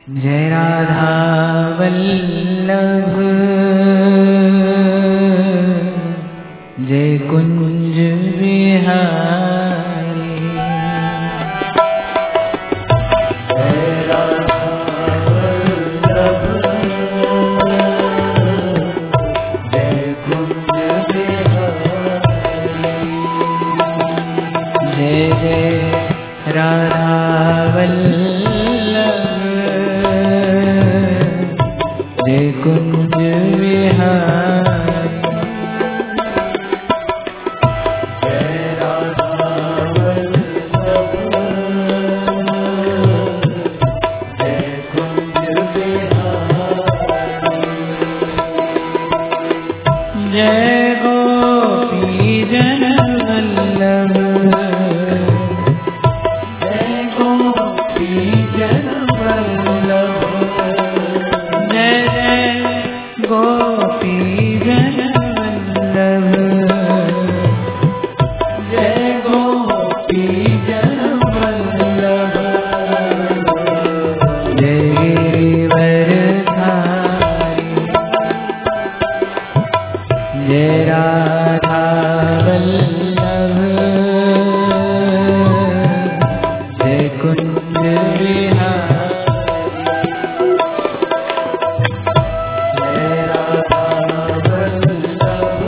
जय राधा वल्लभ जय कुंज बिहारी। जय राधा वल्लभ जय कुंज बिहारी। जय जय राधा वल्लभ जय कुंज बिहारी। जय राधा वल्लभ जय कुंज बिहारी। जय गोपी जन वल्लभ जय गोपी जन वल्लभ जय जय गोपी जन वल्लभ जय गोपी जन वल्लभ जय गिरिवरधारी। जय राधा वल्लभ जय कुंज बिहारी। जय राधा वल्लभ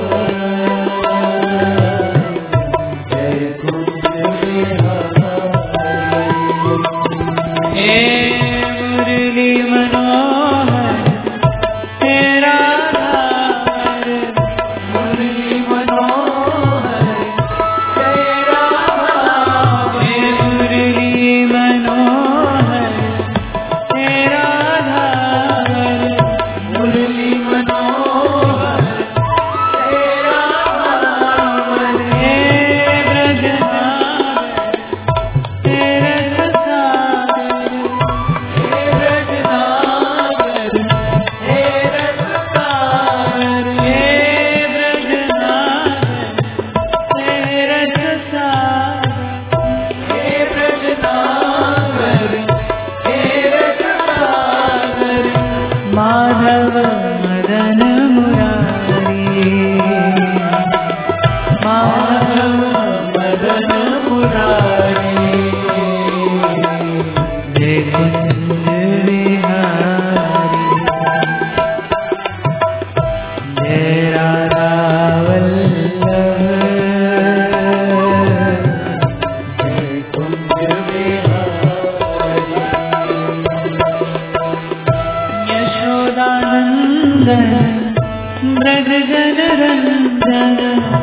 जय कुंज बिहारी। हे मुरली मनोहर हे राधार मुरली मनोहर हे राधार। हे मुरली मनोहर हे राधार मुरली मनोहर हे राधार। हे ब्रजनाथ हे रससागर हे ब्रजनाथ हे रससागर। हे ब्रजनाथ हे रससागर हे ब्रजनाथ हे रससागर। माधव मदन मुरारी माधव मदन मुरारी। जय कुंज बिहारी। जय राधा वल्लभ जय कुंज बिहारी। यशोदानंदन ब्रज जन रंजन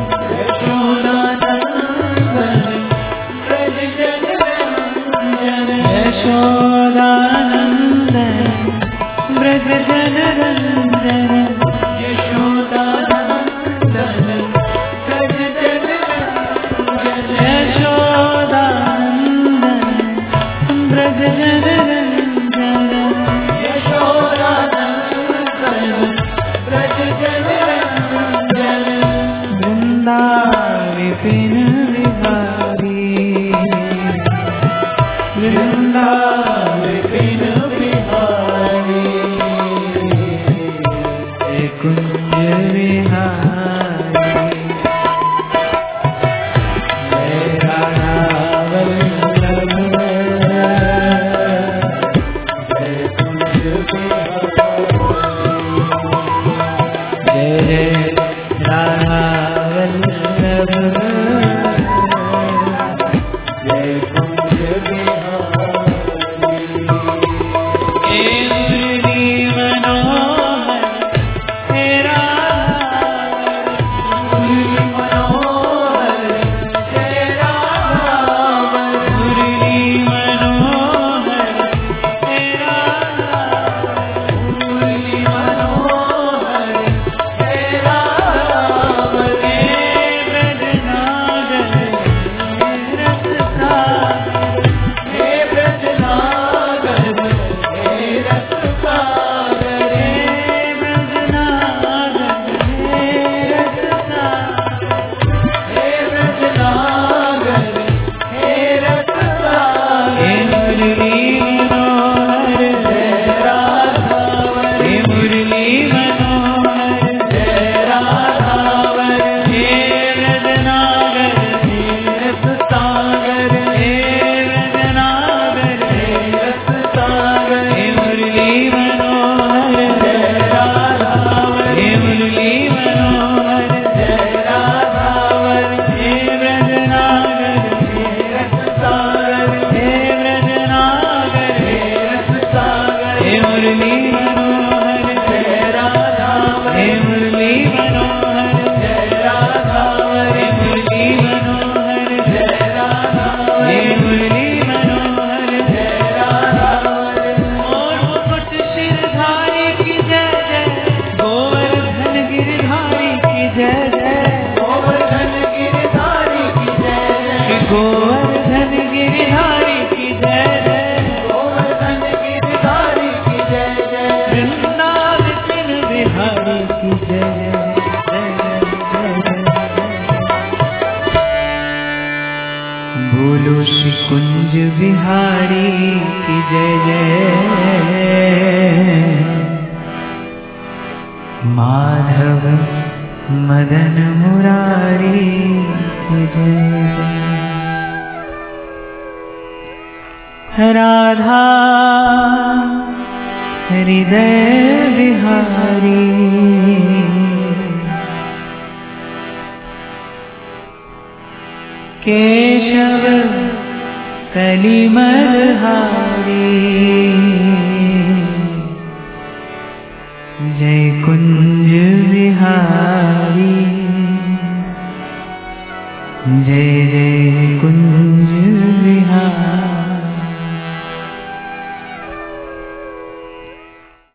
यशोदानंदन ब्रज जन रंजन। यशोदानंदन ब्रज जन रंजन यशोदानंदन ब्रज जन रंजन। यशोदानंदन ब्रज जन रंजन यशोदानंदन ब्रज जन रंजन। वृंदा विपिन बिहारी वृंदा विपिन बिहारी। जय कुंज बिहारी। जय राधा वल्लभ जय कुंज बिहारी। जय जय राधा वल्लभ जय कुंज बिहारी। हे मुरली मनोहर हे राधार मुरली मनोहर हे राधार मुरली मनोहर हे राधार मुरली मनोहर हे ब्रज बिहारी की जय जय, माधव मदन मुरारी की जय जय, राधा हृदय बिहारी केशव कलिमलहारी।